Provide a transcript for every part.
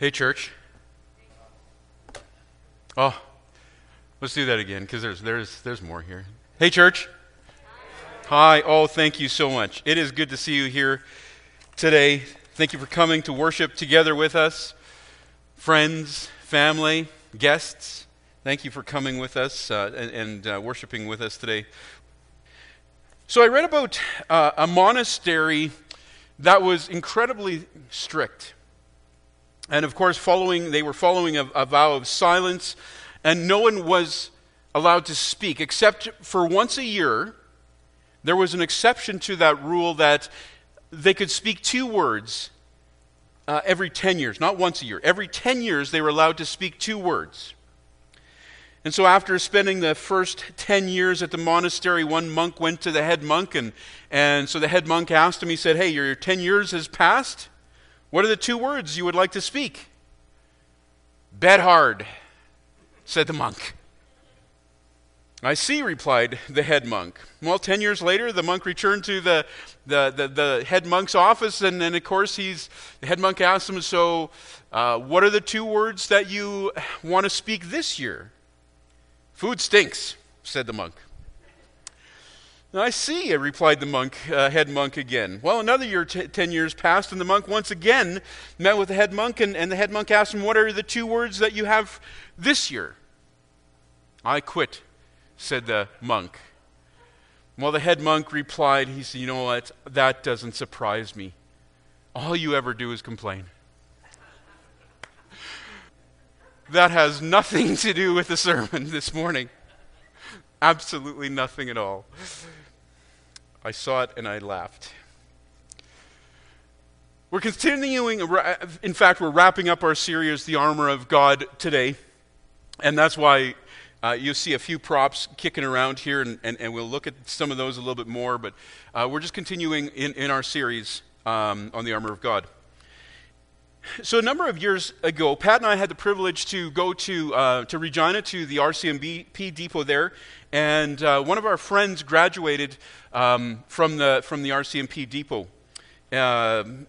Hey, church. Oh, let's do that again because there's more here. Hey, church. Hi. Oh, thank you so much. It is good to see you here today. Thank you for coming to worship together with us. Friends, family, guests, thank you for coming with us and worshiping with us today. So I read about a monastery that was incredibly strict. And of course, they were following a vow of silence, and no one was allowed to speak, except for once a year. There was an exception to that rule that they could speak 2 words every 10 years, not once a year. Every 10 years, they were allowed to speak 2 words. And so after spending the first 10 years at the monastery, one monk went to the head monk, and so the head monk asked him, he said, "Hey, your 10 years has passed. What are the 2 words you would like to speak?" "Bet hard," said the monk. "I see," replied the head monk. Well, 10 years later, the monk returned to the head monk's office, and then, of course, the head monk asked him, "So, what are the 2 words that you want to speak this year?" "Food stinks," said the monk. "I see," replied the head monk again. Well, another year, 10 years passed, and the monk once again met with the head monk, and the head monk asked him, "What are the 2 words that you have this year?" "I quit," said the monk. Well, the head monk replied, he said, "You know what, that doesn't surprise me. All you ever do is complain." That has nothing to do with the sermon this morning. Absolutely nothing at all. I saw it and I laughed. We're continuing, in fact, we're wrapping up our series, The Armor of God, today. And that's why you'll see a few props kicking around here, and we'll look at some of those a little bit more. But we're just continuing in our series on the Armor of God. So a number of years ago, Pat and I had the privilege to go to Regina, to the RCMP depot there, and one of our friends graduated from the RCMP depot, and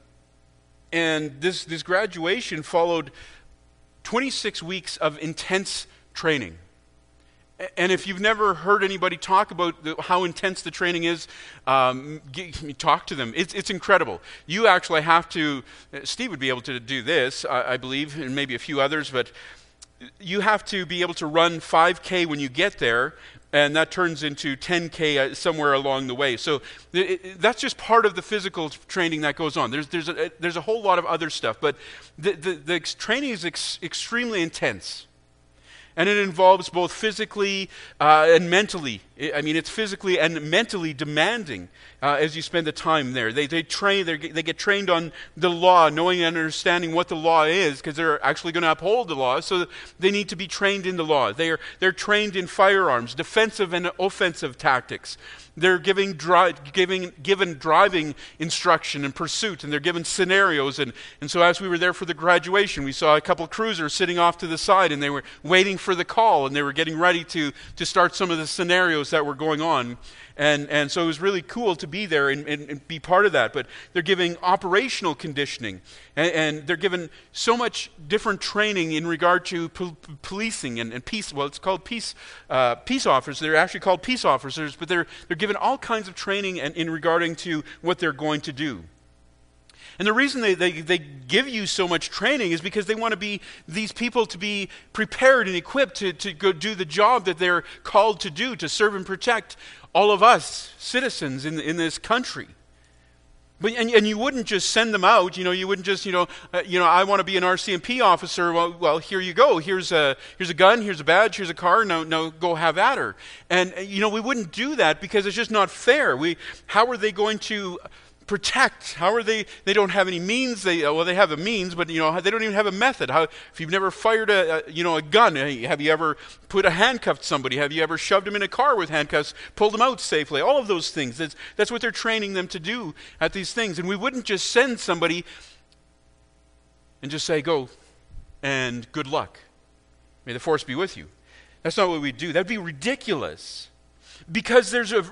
this graduation followed 26 weeks of intense training. And if you've never heard anybody talk about how intense the training is, talk to them. It's incredible. You actually have to, Steve would be able to do this, I believe, and maybe a few others, but you have to be able to run 5K when you get there, and that turns into 10K somewhere along the way. So that's just part of the physical training that goes on. There's a whole lot of other stuff, but the training is extremely intense. And it involves both physically and mentally. I mean, it's physically and mentally demanding as you spend the time there. They get trained on the law, knowing and understanding what the law is, because they're actually going to uphold the law. So they need to be trained in the law. They're trained in firearms, defensive and offensive tactics. They're given driving instruction and pursuit, and they're given scenarios. And so as we were there for the graduation, we saw a couple of cruisers sitting off to the side, and they were waiting for the call, and they were getting ready to start some of the scenarios that were going on. And so it was really cool to be there and be part of that. But they're giving operational conditioning, and they're given so much different training in regard to policing and peace. Well, it's called peace officers. They're actually called peace officers, but they're given all kinds of training in regarding to what they're going to do. And the reason they give you so much training is because they want these people to be prepared and equipped to go do the job that they're called to do, to serve and protect all of us citizens in this country. But and you wouldn't just send them out. You wouldn't just I want to be an RCMP officer. Well, here you go. Here's a gun. Here's a badge. Here's a car. No, go have at her. And we wouldn't do that because it's just not fair. How are they going to protect? How are they don't have any means. They have a means, but they don't even have a method. If you've never fired a gun, have you ever handcuffed somebody? Have you ever shoved them in a car with handcuffs, pulled them out safely? All of those things. That's what they're training them to do at these things. And we wouldn't just send somebody and just say, "Go and good luck. May the force be with you." That's not what we do. That'd be ridiculous. Because there's a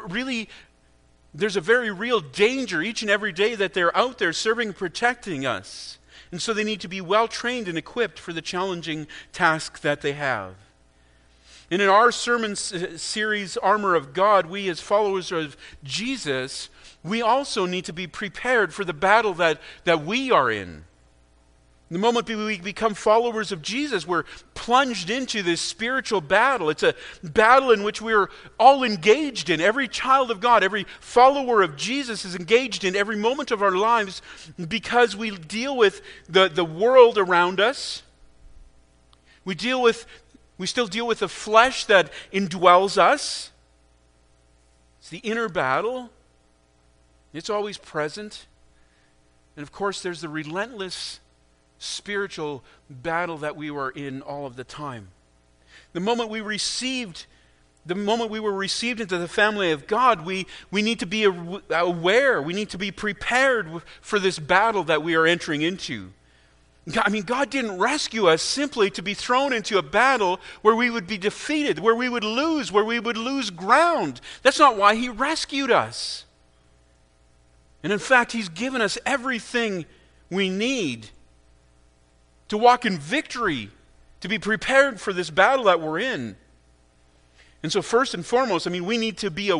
very real danger each and every day that they're out there serving and protecting us. And so they need to be well trained and equipped for the challenging task that they have. And in our sermon series, Armor of God, we as followers of Jesus, we also need to be prepared for the battle that we are in. The moment we become followers of Jesus, we're plunged into this spiritual battle. It's a battle in which we're all engaged in. Every child of God, every follower of Jesus is engaged in every moment of our lives because we deal with the world around us. We still deal with the flesh that indwells us. It's the inner battle. It's always present. And of course, there's the relentless spiritual battle that we were in all of the time. The moment we were received into the family of God, we need to be aware, we need to be prepared for this battle that we are entering into. God didn't rescue us simply to be thrown into a battle where we would be defeated, where we would lose ground. That's not why He rescued us. And in fact, He's given us everything we need to walk in victory, to be prepared for this battle that we're in. And so first and foremost, we need to be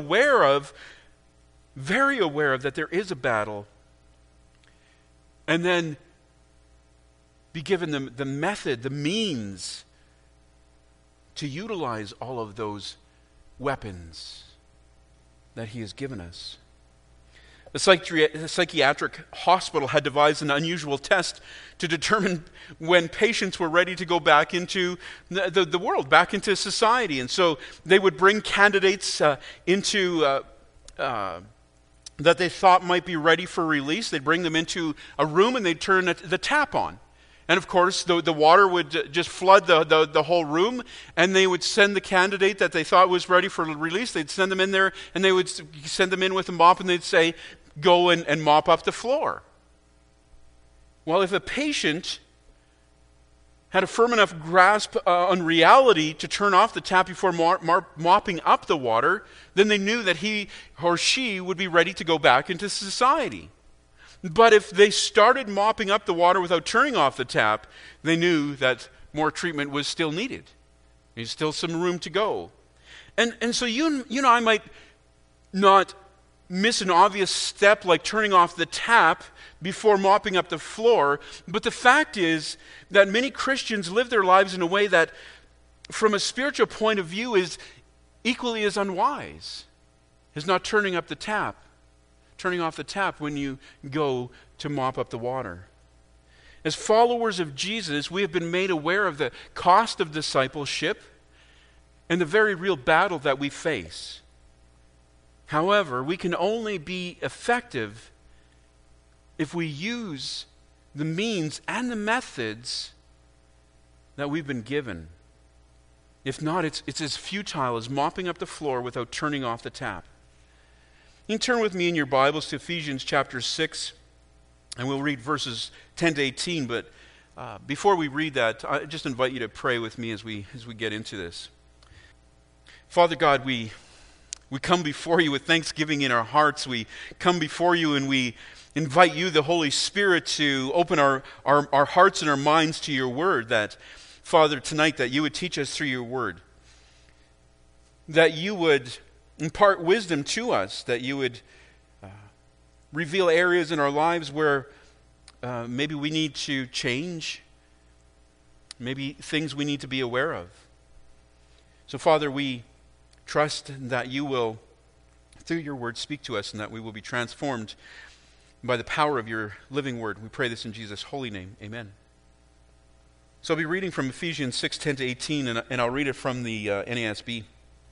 very aware of that there is a battle. And then be given the method, the means to utilize all of those weapons that He has given us. The psychiatric hospital had devised an unusual test to determine when patients were ready to go back into the world, back into society. And so they would bring candidates into that they thought might be ready for release. They'd bring them into a room and they'd turn the tap on. And of course, the water would just flood the whole room, and they would send the candidate that they thought was ready for release, they'd send them in there, and they would send them in with a mop, and they'd say, go and mop up the floor. Well, if a patient had a firm enough grasp on reality to turn off the tap before mopping up the water, then they knew that he or she would be ready to go back into society. But if they started mopping up the water without turning off the tap, they knew that more treatment was still needed. There's still some room to go. And so you and I might not miss an obvious step like turning off the tap before mopping up the floor, but the fact is that many Christians live their lives in a way that, from a spiritual point of view, is equally as unwise as not turning off the tap when you go to mop up the water. As followers of Jesus, we have been made aware of the cost of discipleship and the very real battle that we face. However, we can only be effective if we use the means and the methods that we've been given. If not, it's as futile as mopping up the floor without turning off the tap. You can turn with me in your Bibles to Ephesians chapter 6, and we'll read verses 10 to 18. But before we read that, I just invite you to pray with me as we get into this. Father God, we come before you with thanksgiving in our hearts. We come before you and we invite you, the Holy Spirit, to open our hearts and our minds to your word. That, Father, tonight that you would teach us through your word. That you would impart wisdom to us. That you would reveal areas in our lives where maybe we need to change. Maybe things we need to be aware of. So, Father, we trust that you will, through your word, speak to us and that we will be transformed by the power of your living word. We pray this in Jesus' holy name. Amen. So I'll be reading from Ephesians 6, 10 to 18, and I'll read it from the NASB.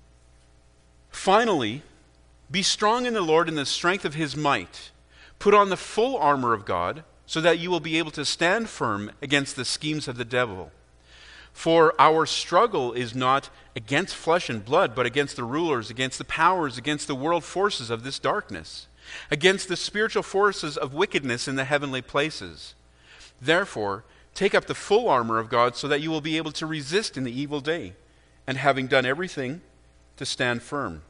Finally, be strong in the Lord in the strength of his might. Put on the full armor of God so that you will be able to stand firm against the schemes of the devil. For our struggle is not against flesh and blood, but against the rulers, against the powers, against the world forces of this darkness, against the spiritual forces of wickedness in the heavenly places. Therefore, take up the full armor of God so that you will be able to resist in the evil day, and having done everything, to stand firm.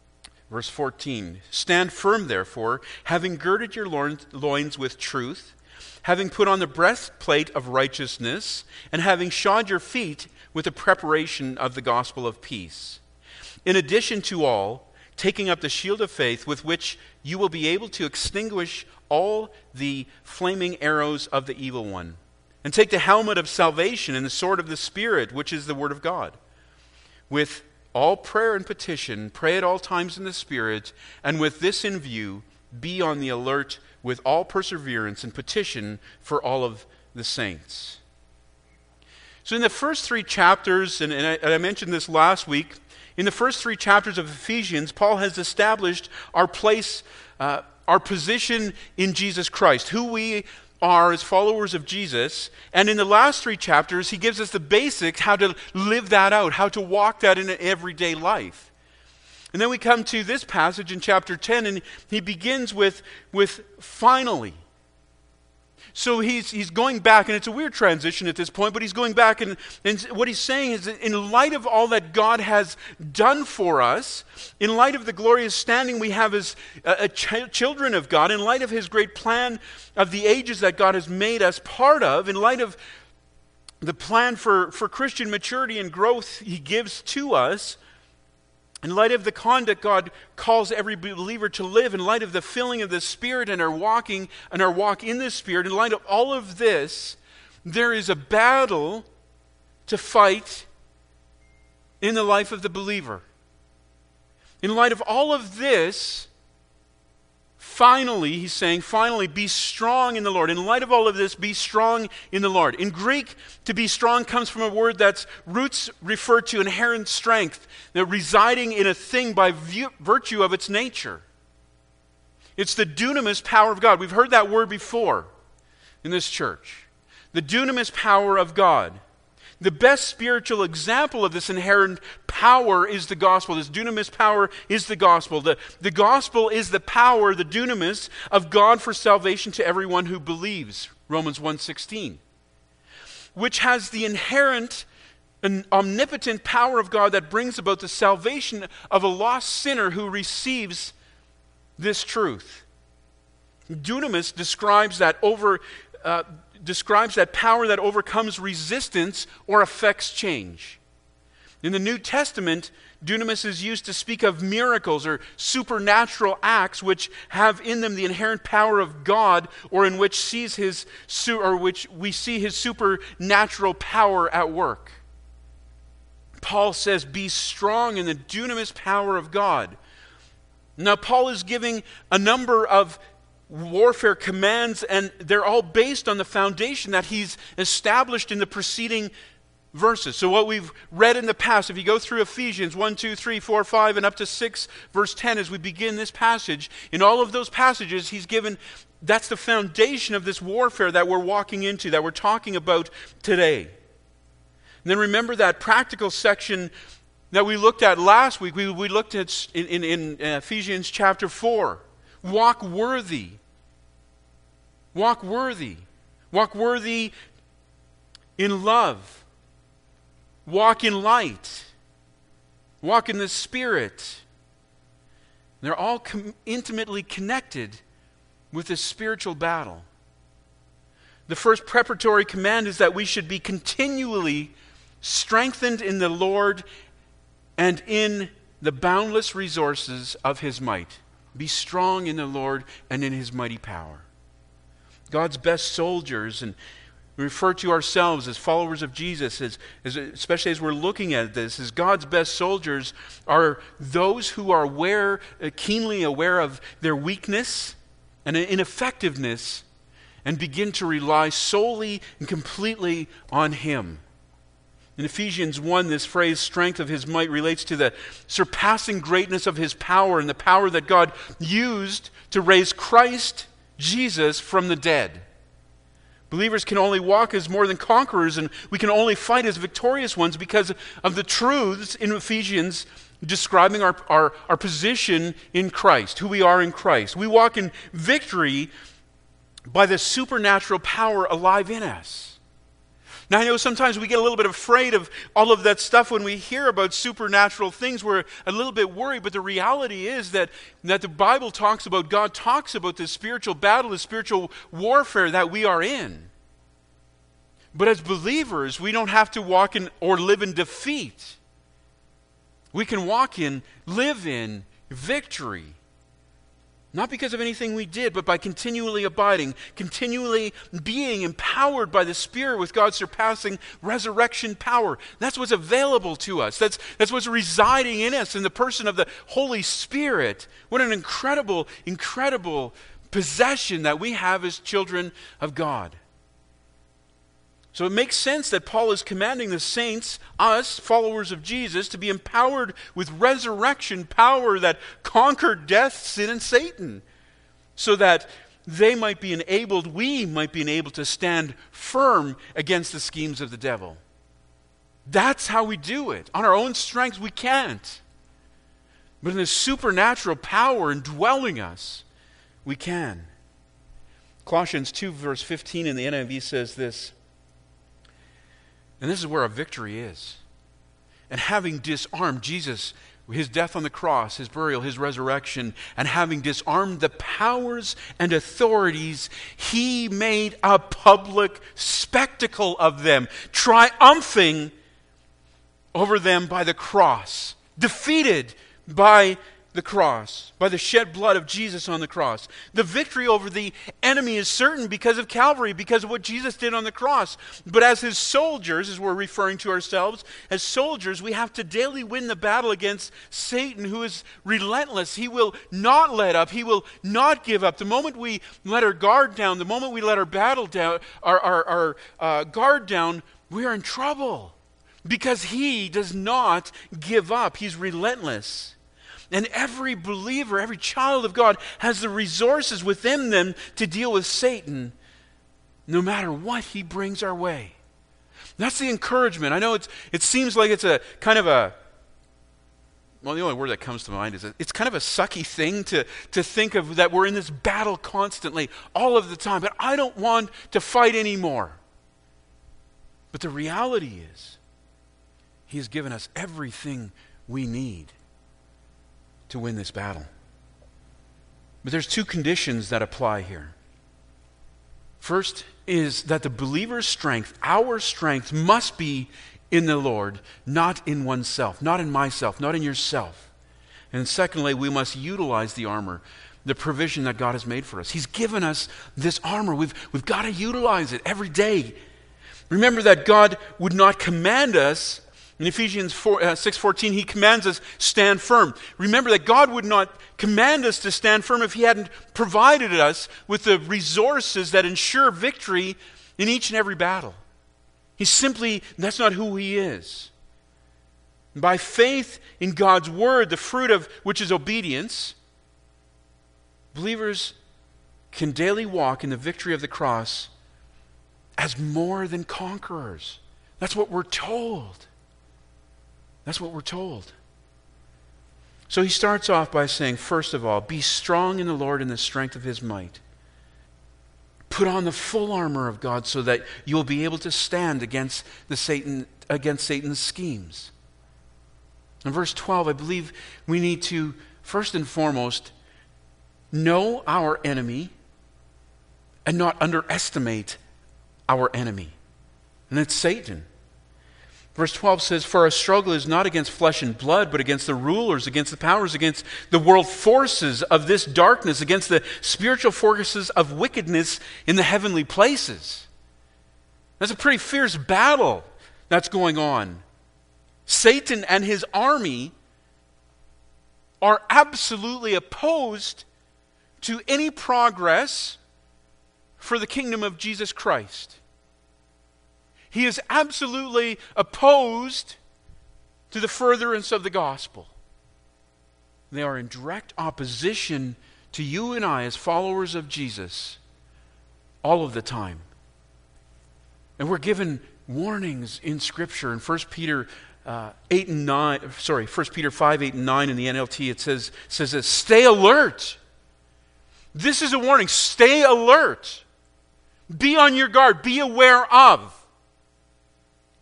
Verse 14, stand firm, therefore, having girded your loins with truth, having put on the breastplate of righteousness, and having shod your feet with the preparation of the gospel of peace. In addition to all, taking up the shield of faith, with which you will be able to extinguish all the flaming arrows of the evil one. And take the helmet of salvation and the sword of the Spirit, which is the word of God. With all prayer and petition, pray at all times in the Spirit, and with this in view, be on the alert with all perseverance and petition for all of the saints. So in the first 3 chapters, and I mentioned this last week, in the first 3 chapters of Ephesians, Paul has established our place, our position in Jesus Christ, who we are as followers of Jesus. And in the last 3 chapters, he gives us the basics, how to live that out, how to walk that in an everyday life. And then we come to this passage in chapter 10, and he begins with finally. So he's going back, and it's a weird transition at this point, but he's going back, and what he's saying is that in light of all that God has done for us, in light of the glorious standing we have as children of God, in light of his great plan of the ages that God has made us part of, in light of the plan for Christian maturity and growth he gives to us, in light of the conduct God calls every believer to live, in light of the filling of the Spirit and our walk in the Spirit, in light of all of this, there is a battle to fight in the life of the believer. In light of all of this, finally, he's saying, finally, be strong in the Lord. In light of all of this, be strong in the Lord. In Greek, to be strong comes from a word that's roots refer to inherent strength, that residing in a thing by virtue of its nature. It's the dunamis power of God. We've heard that word before in this church. The dunamis power of God. The best spiritual example of this inherent power is the gospel. This dunamis power is the gospel. The gospel is the power, the dunamis, of God for salvation to everyone who believes. Romans 1:16. Which has the inherent and omnipotent power of God that brings about the salvation of a lost sinner who receives this truth. Dunamis describes that power that overcomes resistance or affects change. In the New Testament, dunamis is used to speak of miracles or supernatural acts which have in them the inherent power of God, or in which which we see his supernatural power at work. Paul says, be strong in the dunamis power of God. Now, Paul is giving a number of warfare commands, and they're all based on the foundation that he's established in the preceding verses. So what we've read in the past, if you go through Ephesians 1, 2, 3, 4, 5, and up to 6, verse 10, as we begin this passage, in all of those passages, he's given, that's the foundation of this warfare that we're walking into, that we're talking about today. And then remember that practical section that we looked at last week. We looked at in Ephesians chapter 4. Walk worthy. Walk worthy. Walk worthy in love. Walk in light. Walk in the Spirit. They're all intimately connected with this spiritual battle. The first preparatory command is that we should be continually strengthened in the Lord and in the boundless resources of his might. Be strong in the Lord and in his mighty power. God's best soldiers, and we refer to ourselves as followers of Jesus, especially as we're looking at this, as God's best soldiers are those who are keenly aware of their weakness and ineffectiveness, and begin to rely solely and completely on him. In Ephesians 1, this phrase, strength of his might, relates to the surpassing greatness of his power and the power that God used to raise Christ Jesus from the dead. Believers can only walk as more than conquerors, and we can only fight as victorious ones because of the truths in Ephesians describing our position in Christ, who we are in Christ. We walk in victory by the supernatural power alive in us. Now, I know sometimes we get a little bit afraid of all of that stuff when we hear about supernatural things. We're a little bit worried, but the reality is that the Bible talks about, God talks about this spiritual battle, this spiritual warfare that we are in. But as believers, we don't have to walk in or live in defeat. We can walk in, live in victory. Not because of anything we did, but by continually abiding, continually being empowered by the Spirit with God's surpassing resurrection power. That's what's available to us. That's what's residing in us in the person of the Holy Spirit. What an incredible, incredible possession that we have as children of God. So it makes sense that Paul is commanding the saints, us, followers of Jesus, to be empowered with resurrection power that conquered death, sin, and Satan, so that we might be enabled to stand firm against the schemes of the devil. That's how we do it. On our own strength, we can't. But in the supernatural power indwelling us, we can. Colossians 2, verse 15 in the NIV says this, and this is where our victory is. And having disarmed Jesus, his death on the cross, his burial, his resurrection, and having disarmed the powers and authorities, he made a public spectacle of them, triumphing over them by the cross, defeated by the cross, by the shed blood of Jesus on the cross. The victory over the enemy is certain because of Calvary, because of what Jesus did on the cross. But as his soldiers, as we're referring to ourselves, as soldiers, we have to daily win the battle against Satan, who is relentless. He will not let up. He will not give up. The moment we let our guard down, the moment we let our battle down, our guard down, we are in trouble because he does not give up. He's relentless. And every believer, every child of God has the resources within them to deal with Satan no matter what he brings our way. That's the encouragement. I know it seems like it's a kind of a, well, the only word that comes to mind is it's kind of a sucky thing to think of, that we're in this battle constantly, all of the time. But I don't want to fight anymore. But the reality is, he has given us everything we need to win this battle. But there's two conditions that apply here. First is that the believer's strength, our strength, must be in the Lord, not in oneself, not in myself, not in yourself. And secondly, we must utilize the armor, the provision that God has made for us. He's given us this armor. We've got to utilize it every day. Remember that God would not command us. In Ephesians 6:14, he commands us, stand firm. Remember that God would not command us to stand firm if he hadn't provided us with the resources that ensure victory in each and every battle. That's not who he is. By faith in God's word, the fruit of which is obedience, believers can daily walk in the victory of the cross as more than conquerors. That's what we're told. That's what we're told. So he starts off by saying, first of all, be strong in the Lord in the strength of his might. Put on the full armor of God so that you'll be able to stand against Satan's schemes. In verse 12, I believe we need to, first and foremost, know our enemy and not underestimate our enemy. And it's Satan. Verse 12 says, for our struggle is not against flesh and blood, but against the rulers, against the powers, against the world forces of this darkness, against the spiritual forces of wickedness in the heavenly places. That's a pretty fierce battle that's going on. Satan and his army are absolutely opposed to any progress for the kingdom of Jesus Christ. He is absolutely opposed to the furtherance of the gospel. They are in direct opposition to you and I as followers of Jesus all of the time. And we're given warnings in Scripture. In 1 Peter 1 Peter 5, 8, and 9 in the NLT, it says this, stay alert. This is a warning. Stay alert. Be on your guard. Be aware of.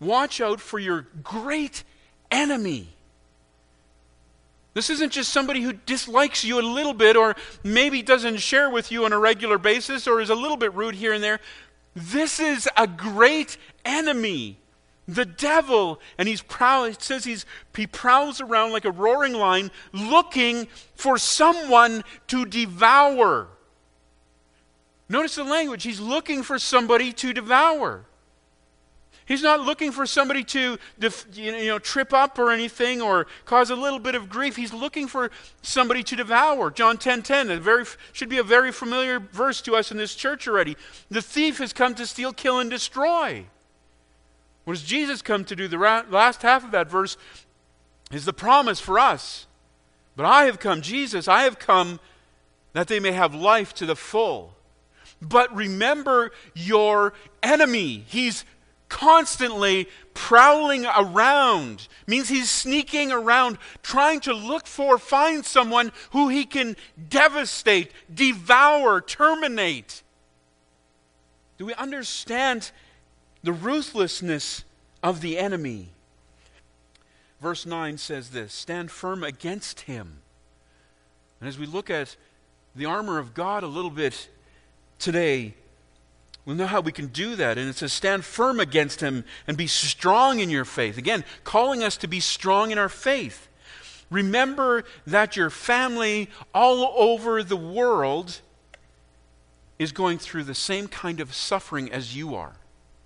Watch out for your great enemy. This isn't just somebody who dislikes you a little bit or maybe doesn't share with you on a regular basis or is a little bit rude here and there. This is a great enemy, the devil. And he's proud. It says he prowls around like a roaring lion looking for someone to devour. Notice the language. He's looking for somebody to devour. He's not looking for somebody to trip up or anything or cause a little bit of grief. He's looking for somebody to devour. John 10:10 should be a very familiar verse to us in this church already. The thief has come to steal, kill, and destroy. What does Jesus come to do? The last half of that verse is the promise for us. But I have come that they may have life to the full. But remember your enemy. He's constantly prowling around. Means he's sneaking around, trying to find someone who he can devastate, devour, terminate. Do we understand the ruthlessness of the enemy? Verse 9 says this, stand firm against him. And as we look at the armor of God a little bit today, we'll know how we can do that. And it says, stand firm against him and be strong in your faith. Again, calling us to be strong in our faith. Remember that your family all over the world is going through the same kind of suffering as you are.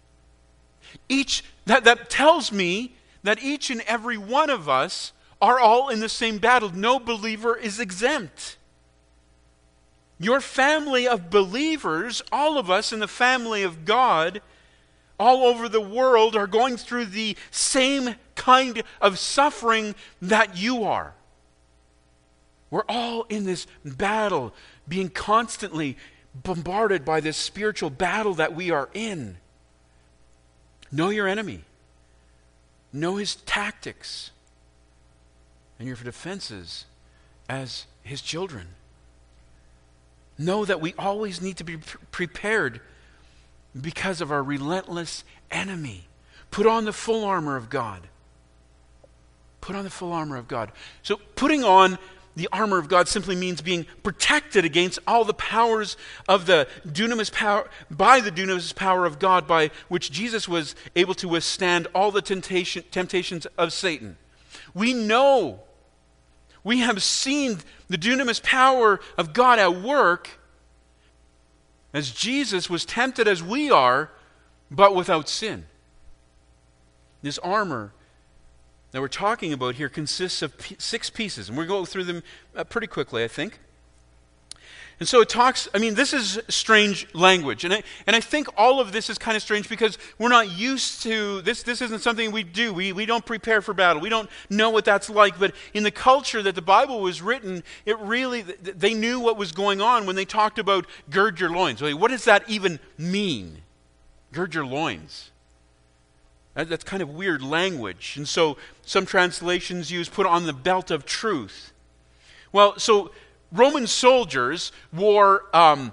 That tells me that each and every one of us are all in the same battle. No believer is exempt. Your family of believers, all of us in the family of God, all over the world are going through the same kind of suffering that you are. We're all in this battle, being constantly bombarded by this spiritual battle that we are in. Know your enemy. Know his tactics and your defenses as his children. Know that we always need to be prepared because of our relentless enemy. Put on the full armor of God. Put on the full armor of God. So putting on the armor of God simply means being protected against all the powers of the dunamis power, by the dunamis power of God, by which Jesus was able to withstand all the temptations of Satan. We know, we have seen the dunamis power of God at work as Jesus was tempted as we are, but without sin. This armor that we're talking about here consists of 6 pieces, and we're going to go through them pretty quickly, I think. And so it talks, this is strange language. And I think all of this is kind of strange because we're not used to, this isn't something we do. We don't prepare for battle. We don't know what that's like. But in the culture that the Bible was written, they knew what was going on when they talked about gird your loins. What does that even mean? Gird your loins. That's kind of weird language. And so some translations use put on the belt of truth. Well, so Roman soldiers wore kind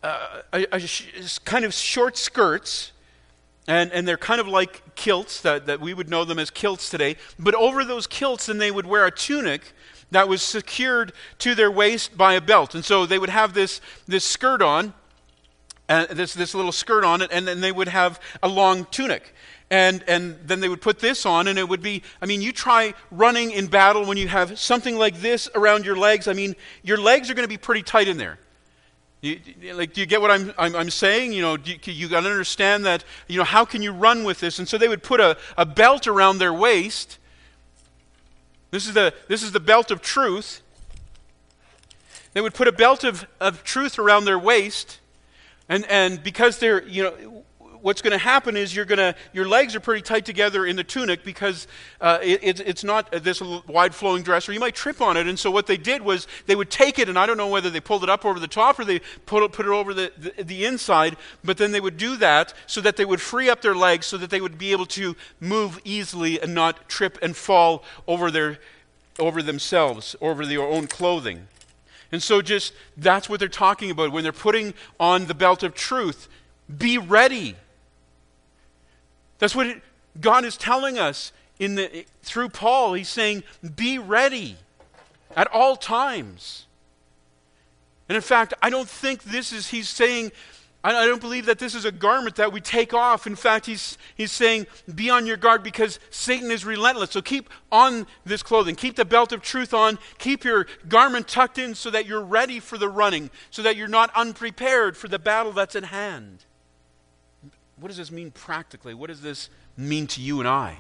of short skirts, and they're kind of like kilts, that we would know them as kilts today. But over those kilts, then they would wear a tunic that was secured to their waist by a belt. And so they would have this skirt on, this little skirt on it, and then they would have a long tunic. And then they would put this on, and it would be, you try running in battle when you have something like this around your legs. Your legs are going to be pretty tight in there. Do you get what I'm saying? You got to understand that, how can you run with this? And so they would put a belt around their waist. This is the belt of truth. They would put a belt of truth around their waist, and because they're, what's going to happen is your legs are pretty tight together in the tunic because it's not this wide flowing dress, or you might trip on it. And so what they did was they would take it, and I don't know whether they pulled it up over the top or they put it over the inside, but then they would do that so that they would free up their legs so that they would be able to move easily and not trip and fall over themselves, over their own clothing. And so that's what they're talking about when they're putting on the belt of truth. Be ready. That's what God is telling us through Paul, he's saying, be ready at all times. And in fact, I don't think he's saying, I don't believe that this is a garment that we take off. In fact, he's saying, be on your guard because Satan is relentless. So keep on this clothing. Keep the belt of truth on. Keep your garment tucked in so that you're ready for the running, so that you're not unprepared for the battle that's at hand. What does this mean practically? What does this mean to you and I?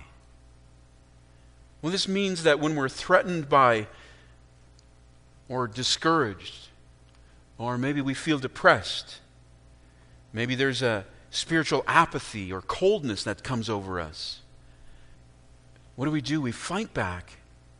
Well, this means that when we're threatened by or discouraged, or maybe we feel depressed, maybe there's a spiritual apathy or coldness that comes over us, what do? We fight back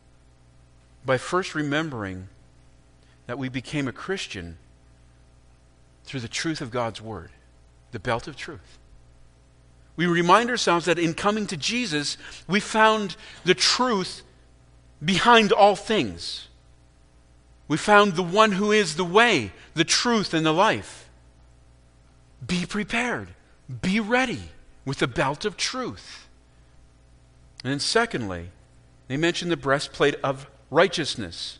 by first remembering that we became a Christian through the truth of God's Word, the belt of truth. We remind ourselves that in coming to Jesus, we found the truth behind all things. We found the one who is the way, the truth, and the life. Be prepared. Be ready with the belt of truth. And then secondly, they mention the breastplate of righteousness.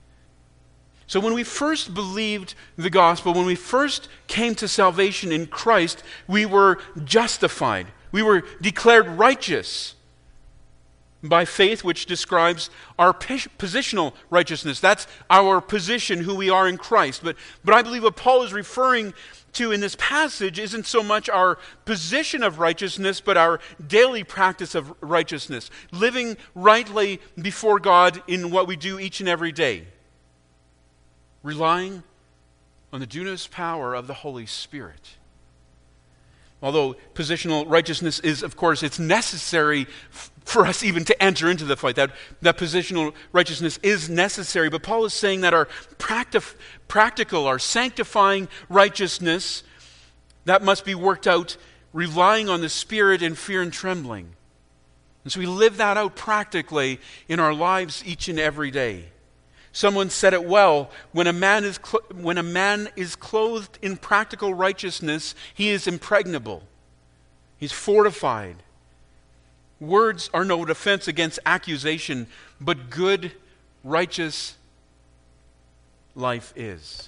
So when we first believed the gospel, when we first came to salvation in Christ, we were justified. We were declared righteous by faith, which describes our positional righteousness. That's our position, who we are in Christ. But I believe what Paul is referring to in this passage isn't so much our position of righteousness, but our daily practice of righteousness. Living rightly before God in what we do each and every day. Relying on the dunamis power of the Holy Spirit. Although positional righteousness is, of course, it's necessary for us even to enter into the fight. That positional righteousness is necessary. But Paul is saying that our practical, our sanctifying righteousness, that must be worked out relying on the Spirit in fear and trembling. And so we live that out practically in our lives each and every day. Someone said it well, when a man is clothed in practical righteousness, he is impregnable. He's fortified. Words are no defense against accusation, but good, righteous life is.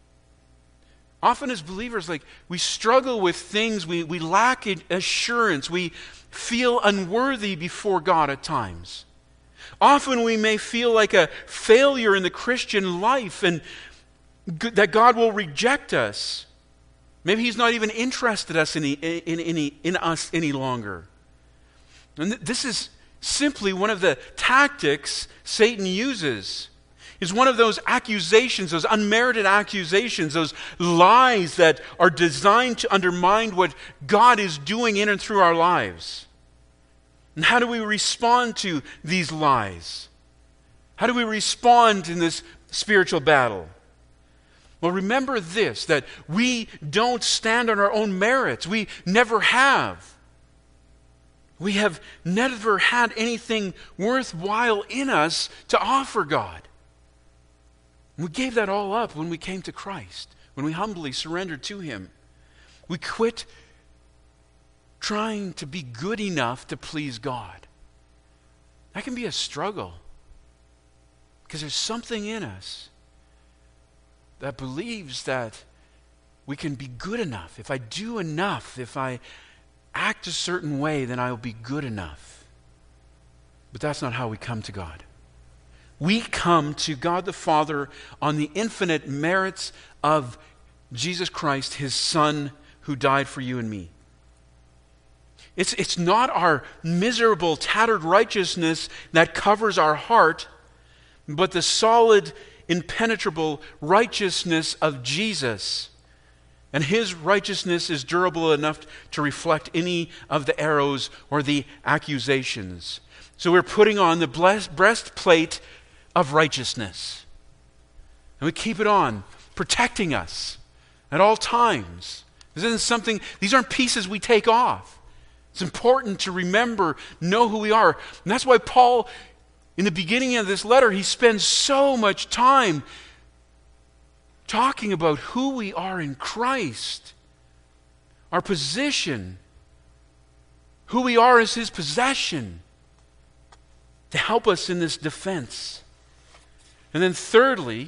Often as believers, we struggle with things, we lack assurance, we feel unworthy before God at times. Often we may feel like a failure in the Christian life and that God will reject us. Maybe He's not even interested in us any longer. And this is simply one of the tactics Satan uses. Is one of those accusations, those unmerited accusations, those lies that are designed to undermine what God is doing in and through our lives. And how do we respond to these lies? How do we respond in this spiritual battle? Well, remember this, that we don't stand on our own merits. We never have. We have never had anything worthwhile in us to offer God. We gave that all up when we came to Christ, when we humbly surrendered to Him. We quit trying to be good enough to please God. That can be a struggle because there's something in us that believes that we can be good enough. If I do enough, if I act a certain way, then I'll be good enough. But that's not how we come to God. We come to God the Father on the infinite merits of Jesus Christ, His Son, who died for you and me. It's not our miserable, tattered righteousness that covers our heart, but the solid, impenetrable righteousness of Jesus. And His righteousness is durable enough to reflect any of the arrows or the accusations. So we're putting on the breastplate of righteousness. And we keep it on, protecting us at all times. These aren't pieces we take off. It's important to remember, know who we are. And that's why Paul, in the beginning of this letter, he spends so much time talking about who we are in Christ, our position, who we are as his possession to help us in this defense. And then thirdly,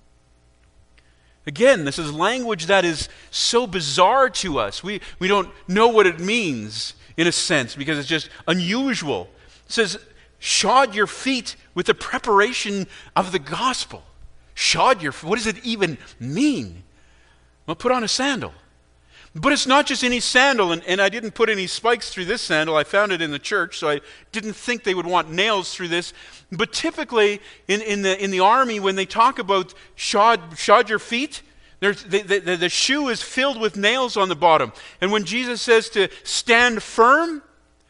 again, this is language that is so bizarre to us. We don't know what it means in a sense because it's just unusual. It says, shod your feet with the preparation of the gospel. Shod your feet. What does it even mean? Well, put on a sandal. But it's not just any sandal, and I didn't put any spikes through this sandal. I found it in the church, so I didn't think they would want nails through this. But typically, in the army, when they talk about shod your feet, the shoe is filled with nails on the bottom. And when Jesus says to stand firm,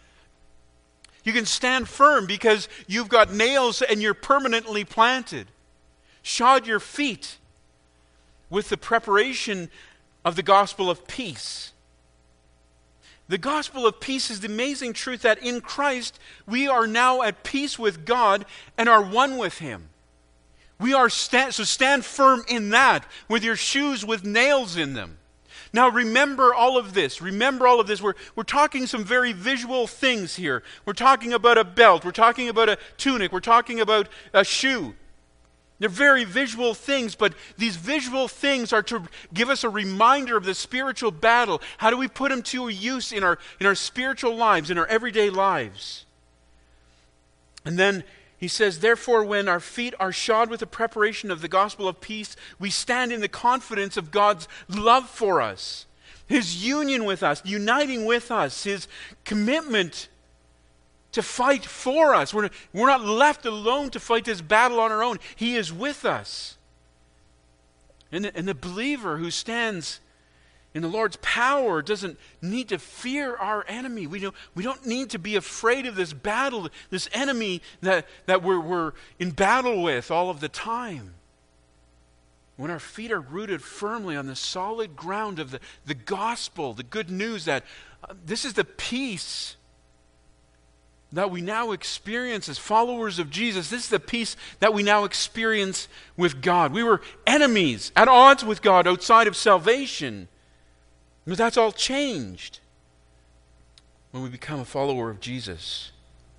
you can stand firm because you've got nails and you're permanently planted. Shod your feet with the preparation of the gospel of peace. The gospel of peace is the amazing truth that in Christ we are now at peace with God and are one with him. We are so stand firm in that with your shoes with nails in them. Now remember all of this. We're talking some very visual things here. We're talking about a belt. We're talking about a tunic. We're talking about a shoe. They're very visual things, but these visual things are to give us a reminder of the spiritual battle. How do we put them to use in our spiritual lives, in our everyday lives? And then he says, therefore, when our feet are shod with the preparation of the gospel of peace, we stand in the confidence of God's love for us, his union with us, uniting with us, his commitment to fight for us. We're not left alone to fight this battle on our own. He is with us. And the believer who stands in the Lord's power doesn't need to fear our enemy. We don't need to be afraid of this battle, this enemy that we're in battle with all of the time. When our feet are rooted firmly on the solid ground of the gospel, the good news that this is the peace that we now experience as followers of Jesus. This is the peace that we now experience with God. We were enemies, at odds with God, outside of salvation. But that's all changed when we become a follower of Jesus.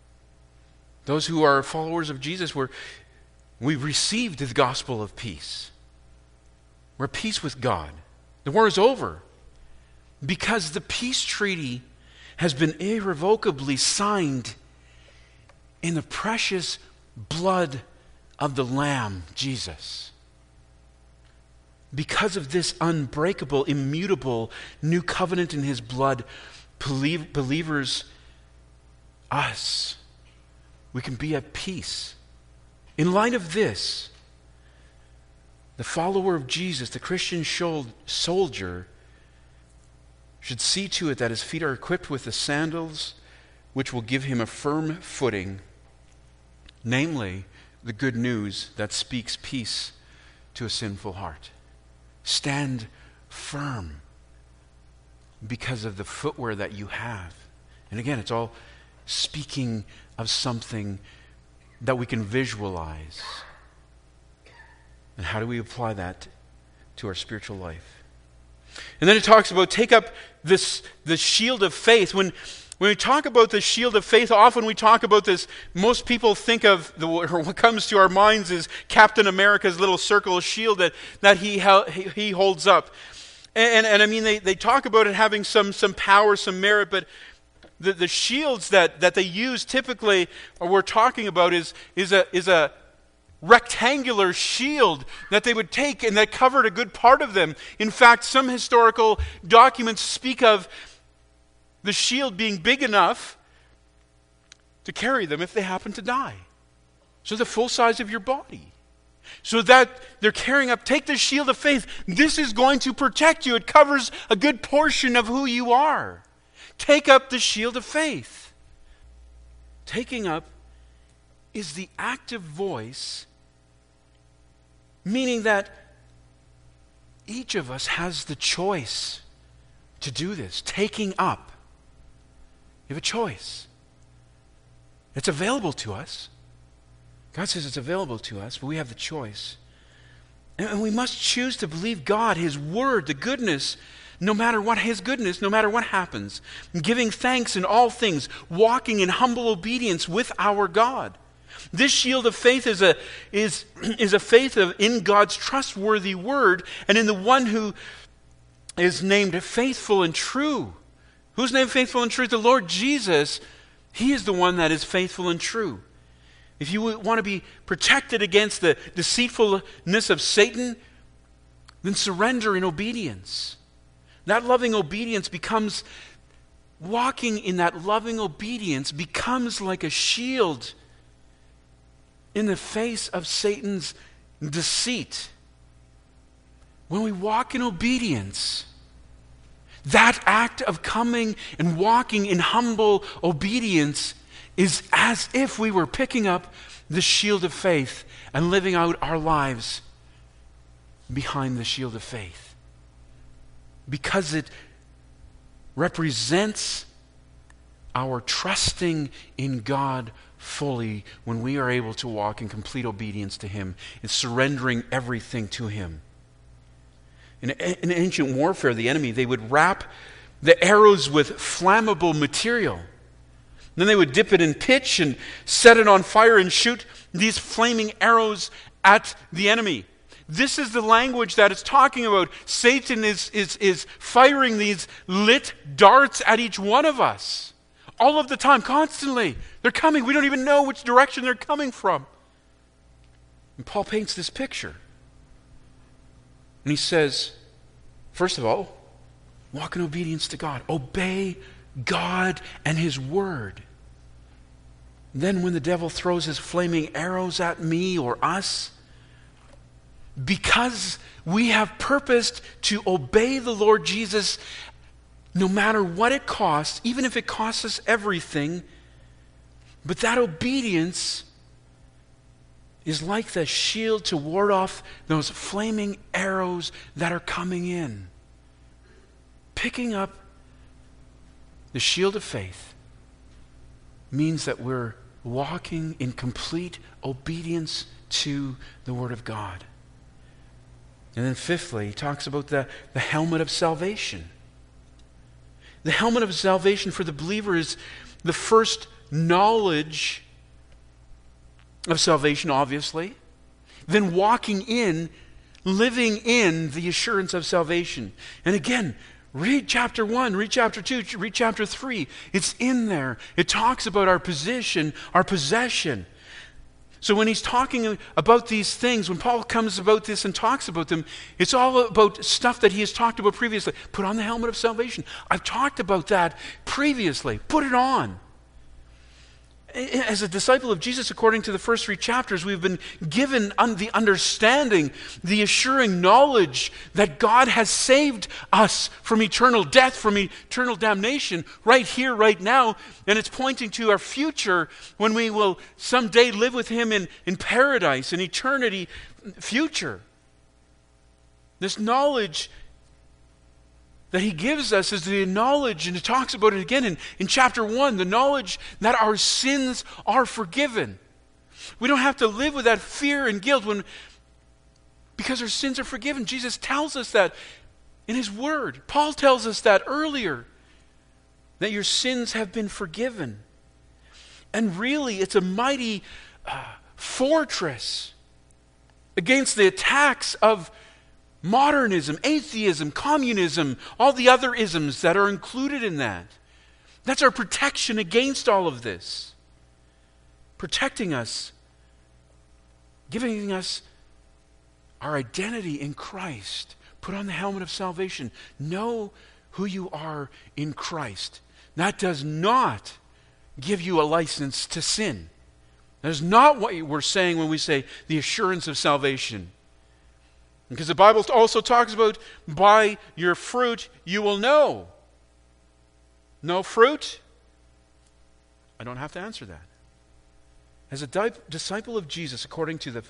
Those who are followers of Jesus, we've received the gospel of peace. We're at peace with God. The war is over because the peace treaty has been irrevocably signed in the precious blood of the Lamb, Jesus. Because of this unbreakable, immutable new covenant in his blood, believers, us, we can be at peace. In light of this, the follower of Jesus, the Christian soldier, should see to it that his feet are equipped with the sandals which will give him a firm footing, namely the good news that speaks peace to a sinful heart. Stand firm because of the footwear that you have. And again, it's all speaking of something that we can visualize. And how do we apply that to our spiritual life? And then it talks about take up the shield of faith. When we talk about the shield of faith, often we talk about this. Most people think of or what comes to our minds is Captain America's little circle shield that he holds up. And I mean, they talk about it having some power, some merit, but the shields that they use typically, or we're talking about, is a rectangular shield that they would take, and that covered a good part of them. In fact, some historical documents speak of the shield being big enough to carry them if they happen to die. So the full size of your body. So that they're carrying up, take the shield of faith. This is going to protect you. It covers a good portion of who you are. Take up the shield of faith. Taking up is the active voice, meaning that each of us has the choice to do this. Taking up. You have a choice. It's available to us. God says it's available to us, but we have the choice. And we must choose to believe God, his word, the goodness, no matter what his goodness, no matter what happens, giving thanks in all things, walking in humble obedience with our God. This shield of faith is a faith in God's trustworthy word and in the one who is named faithful and true. Who's named faithful and true? The Lord Jesus. He is the one that is faithful and true. If you want to be protected against the deceitfulness of Satan, then surrender in obedience. That loving obedience becomes, walking in that loving obedience becomes like a shield in the face of Satan's deceit. When we walk in obedience, that act of coming and walking in humble obedience is as if we were picking up the shield of faith and living out our lives behind the shield of faith. Because it represents our trusting in God fully when we are able to walk in complete obedience to Him and surrendering everything to Him. In ancient warfare, the enemy, they would wrap the arrows with flammable material. Then they would dip it in pitch and set it on fire and shoot these flaming arrows at the enemy. This is the language that it's talking about. Satan is firing these lit darts at each one of us. All of the time, constantly. They're coming. We don't even know which direction they're coming from. And Paul paints this picture. And he says, first of all, walk in obedience to God. Obey God and His Word. Then when the devil throws his flaming arrows at me or us, because we have purposed to obey the Lord Jesus no matter what it costs, even if it costs us everything, but that obedience is like the shield to ward off those flaming arrows that are coming in. Picking up the shield of faith means that we're walking in complete obedience to the Word of God. And then fifthly, he talks about the helmet of salvation. The helmet of salvation for the believer is the first knowledge of salvation, obviously. Then walking in, living in the assurance of salvation. And again, read chapter 1, read chapter 2, read chapter 3. It's in there. It talks about our position, our possession. So when he's talking about these things, when Paul comes about this and talks about them, it's all about stuff that he has talked about previously. Put on the helmet of salvation. I've talked about that previously. Put it on. As a disciple of Jesus, according to the first 3 chapters, we've been given the understanding, the assuring knowledge that God has saved us from eternal death, from eternal damnation, right here, right now. And it's pointing to our future when we will someday live with Him in paradise, in eternity future. This knowledge that He gives us is the knowledge, and it talks about it again in chapter 1, the knowledge that our sins are forgiven. We don't have to live with that fear and guilt because our sins are forgiven. Jesus tells us that in His Word. Paul tells us that earlier, that your sins have been forgiven. And really, it's a mighty fortress against the attacks of modernism, atheism, communism, all the other isms that are included in that. That's our protection against all of this. Protecting us, giving us our identity in Christ. Put on the helmet of salvation. Know who you are in Christ. That does not give you a license to sin. That is not what we're saying when we say the assurance of salvation. Because the Bible also talks about, by your fruit you will know. No fruit? I don't have to answer that. As a disciple of Jesus, according to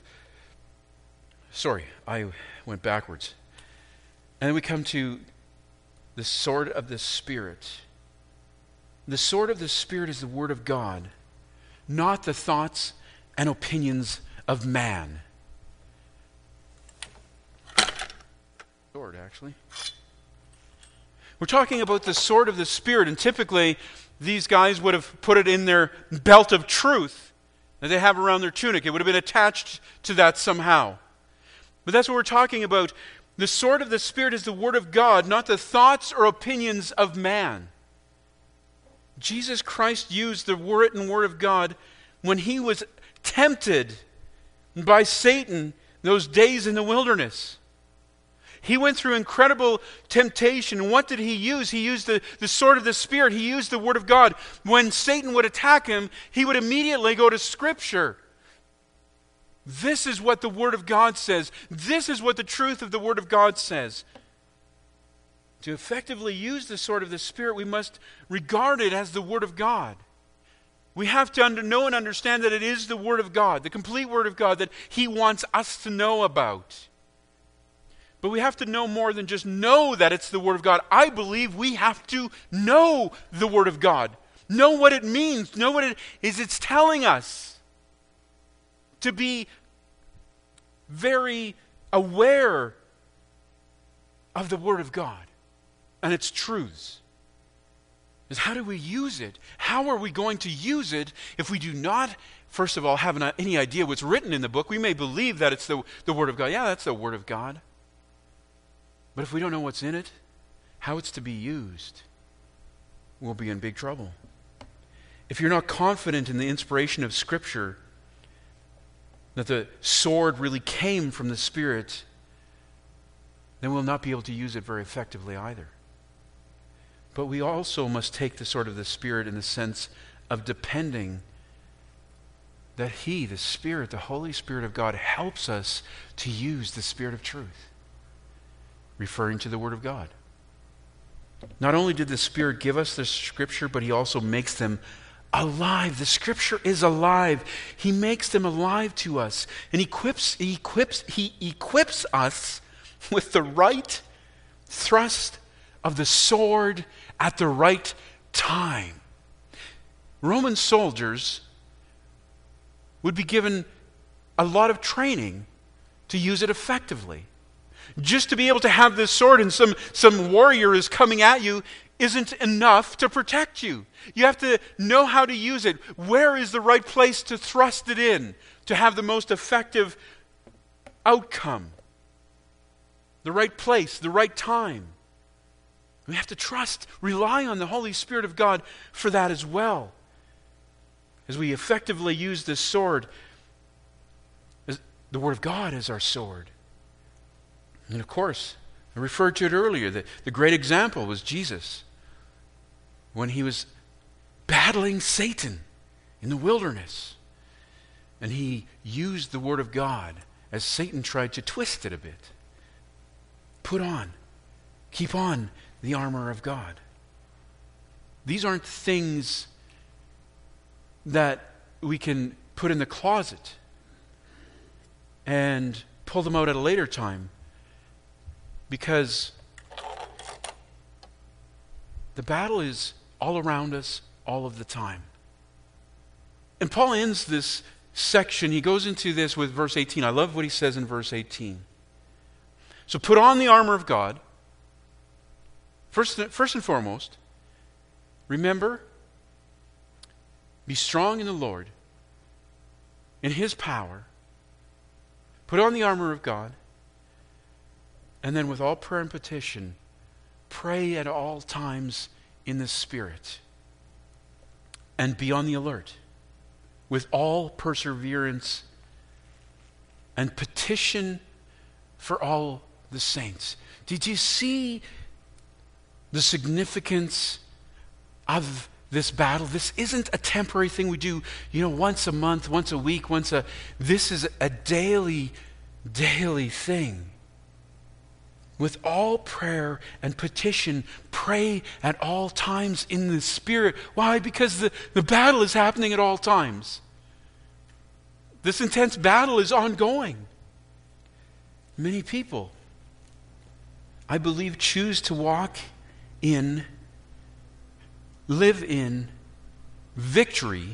I went backwards. And then we come to the sword of the Spirit. The sword of the Spirit is the Word of God, not the thoughts and opinions of man. Sword, actually. We're talking about the sword of the Spirit, and typically these guys would have put it in their belt of truth that they have around their tunic. It would have been attached to that somehow. But that's what we're talking about. The sword of the Spirit is the Word of God, not the thoughts or opinions of man. Jesus Christ used the written Word of God when he was tempted by Satan those days in the wilderness. He went through incredible temptation. What did he use? He used the sword of the Spirit. He used the Word of God. When Satan would attack him, he would immediately go to Scripture. This is what the Word of God says. This is what the truth of the Word of God says. To effectively use the sword of the Spirit, we must regard it as the Word of God. We have to know and understand that it is the Word of God, the complete Word of God that He wants us to know about. But we have to know more than just know that it's the Word of God. I believe we have to know the Word of God. Know what it means. Know what it is it's telling us. To be very aware of the Word of God and its truths. Is how do we use it? How are we going to use it if we do not, first of all, have any idea what's written in the book? We may believe that it's the Word of God. Yeah, that's the Word of God. But if we don't know what's in it, how it's to be used, we'll be in big trouble. If you're not confident in the inspiration of Scripture, that the sword really came from the Spirit, then we'll not be able to use it very effectively either. But we also must take the sword of the Spirit in the sense of depending that He, the Spirit, the Holy Spirit of God, helps us to use the Spirit of truth, referring to the Word of God. Not only did the Spirit give us the Scripture, but He also makes them alive. The Scripture is alive. He makes them alive to us. And He equips us with the right thrust of the sword at the right time. Roman soldiers would be given a lot of training to use it effectively. Just to be able to have this sword and some warrior is coming at you isn't enough to protect you. You have to know how to use it. Where is the right place to thrust it in to have the most effective outcome? The right place, the right time. We have to trust, rely on the Holy Spirit of God for that as well. As we effectively use this sword, as the Word of God as our sword. And of course, I referred to it earlier, the great example was Jesus. When He was battling Satan in the wilderness. And He used the Word of God as Satan tried to twist it a bit. Keep on the armor of God. These aren't things that we can put in the closet and pull them out at a later time, because the battle is all around us all of the time. And Paul ends this section, he goes into this with verse 18. I love what he says in verse 18. So put on the armor of God. First and foremost, remember, be strong in the Lord, in His power. Put on the armor of God. And then with all prayer and petition, pray at all times in the Spirit. And be on the alert with all perseverance and petition for all the saints. Did you see the significance of this battle? This isn't a temporary thing we do, once a month, once a week, this is a daily thing. With all prayer and petition, pray at all times in the Spirit. Why? Because the battle is happening at all times. This intense battle is ongoing. Many people, I believe, choose to live in victory.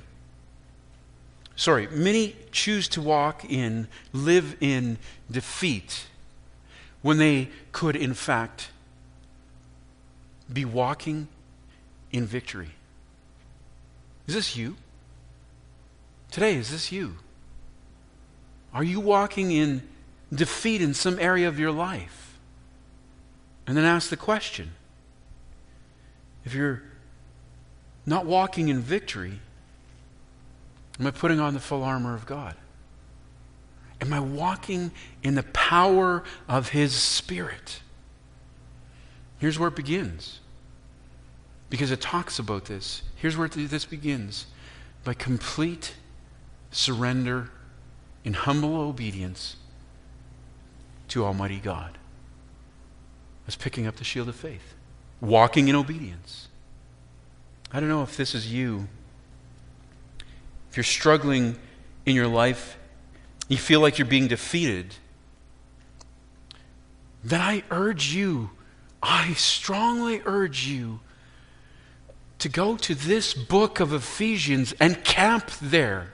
Many choose to live in defeat when they could, in fact, be walking in victory? Is this you? Today, is this you? Are you walking in defeat in some area of your life? And then ask the question, if you're not walking in victory, am I putting on the full armor of God? Am I walking in the power of His Spirit? Here's where it begins. Because it talks about this. Here's where this begins. By complete surrender in humble obedience to Almighty God. That's picking up the shield of faith. Walking in obedience. I don't know if this is you. If you're struggling in your life, you feel like you're being defeated, then I strongly urge you to go to this book of Ephesians and camp there.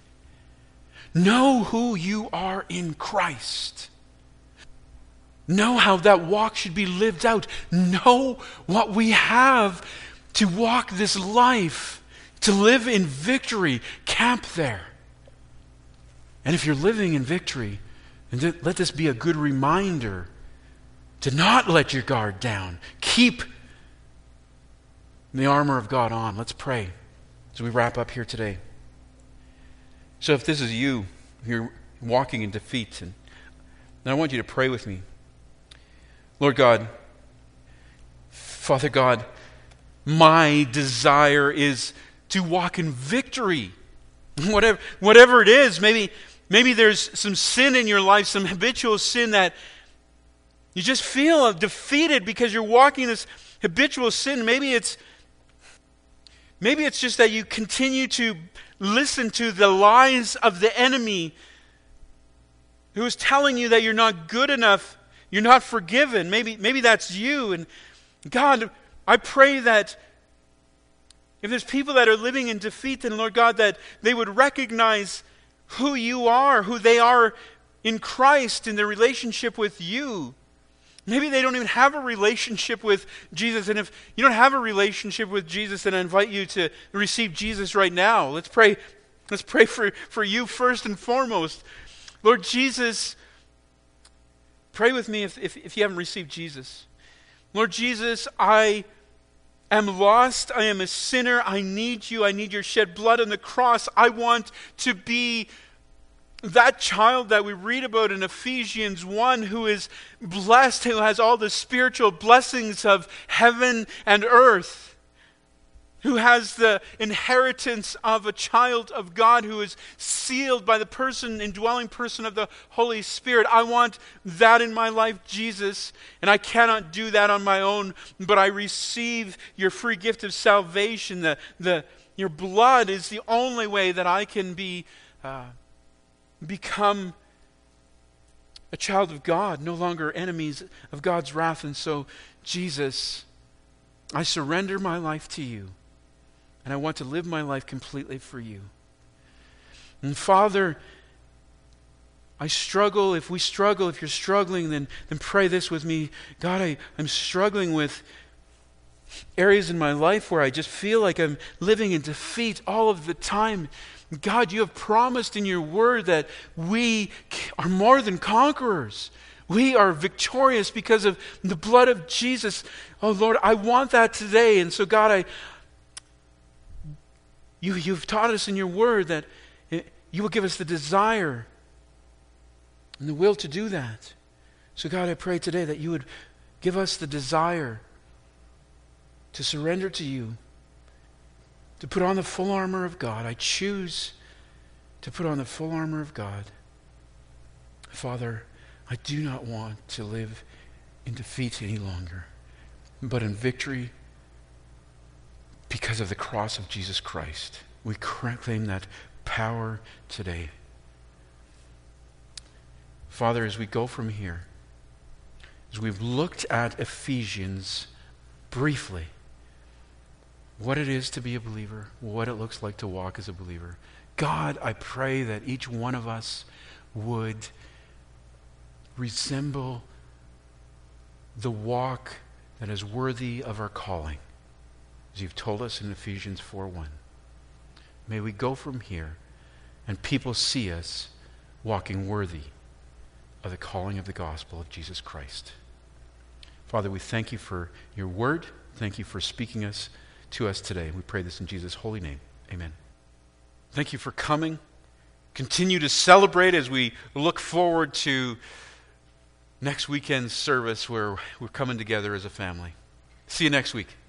Know who you are in Christ. Know how that walk should be lived out. Know what we have to walk this life, to live in victory. Camp there. And if you're living in victory, then let this be a good reminder to not let your guard down. Keep the armor of God on. Let's pray as we wrap up here today. So if this is you, you're walking in defeat, and I want you to pray with me. Lord God, Father God, my desire is to walk in victory. Whatever it is, maybe there's some sin in your life, some habitual sin that you just feel defeated because you're walking this habitual sin. Maybe it's just that you continue to listen to the lies of the enemy who is telling you that you're not good enough, you're not forgiven. Maybe that's you. And God, I pray that if there's people that are living in defeat, then Lord God, that they would recognize who you are, who they are in Christ, in their relationship with you. Maybe they don't even have a relationship with Jesus. And if you don't have a relationship with Jesus, then I invite you to receive Jesus right now. Let's pray for you first and foremost. Lord Jesus, pray with me if you haven't received Jesus. Lord Jesus, I am lost. I am a sinner. I need you. I need your shed blood on the cross. I want to be that child that we read about in Ephesians 1 who is blessed, who has all the spiritual blessings of heaven and earth, who has the inheritance of a child of God, who is sealed by the indwelling person of the Holy Spirit. I want that in my life, Jesus, and I cannot do that on my own, but I receive your free gift of salvation. Your blood is the only way that I can become a child of God, no longer enemies of God's wrath. And so, Jesus, I surrender my life to you, and I want to live my life completely for you. And Father, if you're struggling, then pray this with me. God, I'm struggling with areas in my life where I just feel like I'm living in defeat all of the time. God, you have promised in your word that we are more than conquerors. We are victorious because of the blood of Jesus. Oh Lord, I want that today. And so God, you've taught us in your word that you will give us the desire and the will to do that. So God, I pray today that you would give us the desire to surrender to you, to put on the full armor of God. I choose to put on the full armor of God. Father, I do not want to live in defeat any longer, but in victory because of the cross of Jesus Christ. We claim that power today. Father, as we go from here, as we've looked at Ephesians briefly, what it is to be a believer, what it looks like to walk as a believer. God, I pray that each one of us would resemble the walk that is worthy of our calling, as you've told us in Ephesians 4:1. May we go from here and people see us walking worthy of the calling of the gospel of Jesus Christ. Father, we thank you for your word. Thank you for speaking to us today. We pray this in Jesus' holy name. Amen. Thank you for coming. Continue to celebrate as we look forward to next weekend's service where we're coming together as a family. See you next week.